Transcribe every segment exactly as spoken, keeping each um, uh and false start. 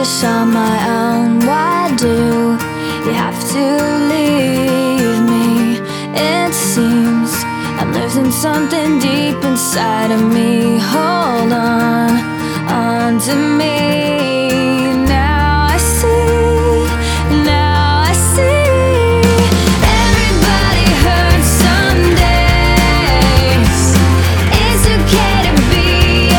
foolish on my own. Why do you have to leave me? It seems I'm losing something deep inside of me. Hold on, on to me. Now I see, now I see. Everybody hurts some days. It's okay to be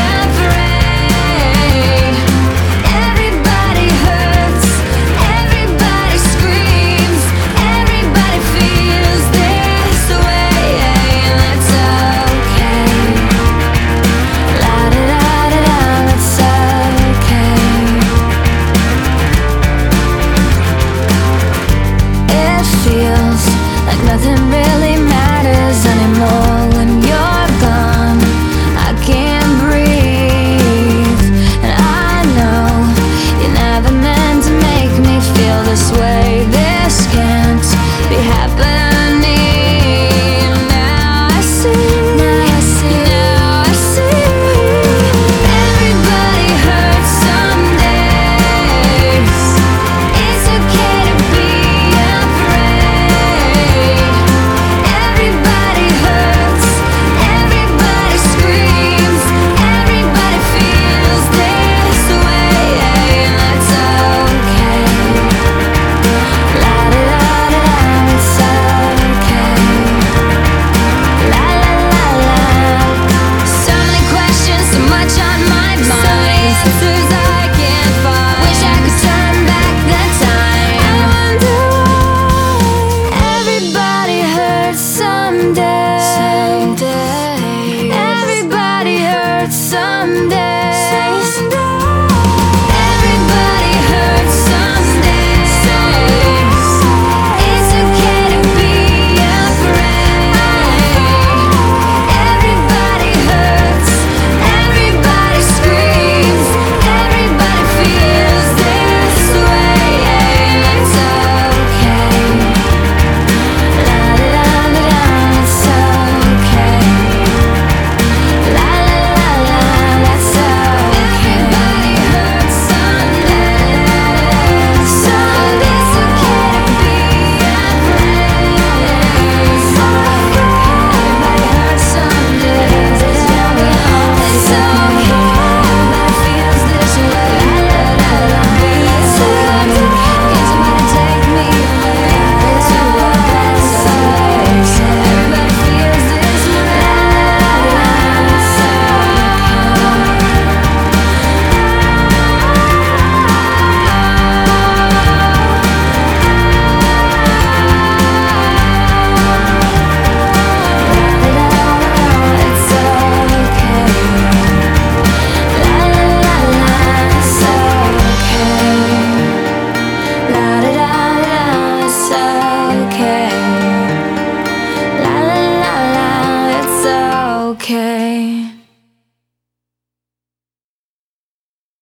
afraid. Everybody hurts, everybody screams, everybody feels this way. That's okay. La da da da da, that's okay. It feels like nothing really matters anymore when you're gone. I can't breathe, and I know you never meant to make me feel this way.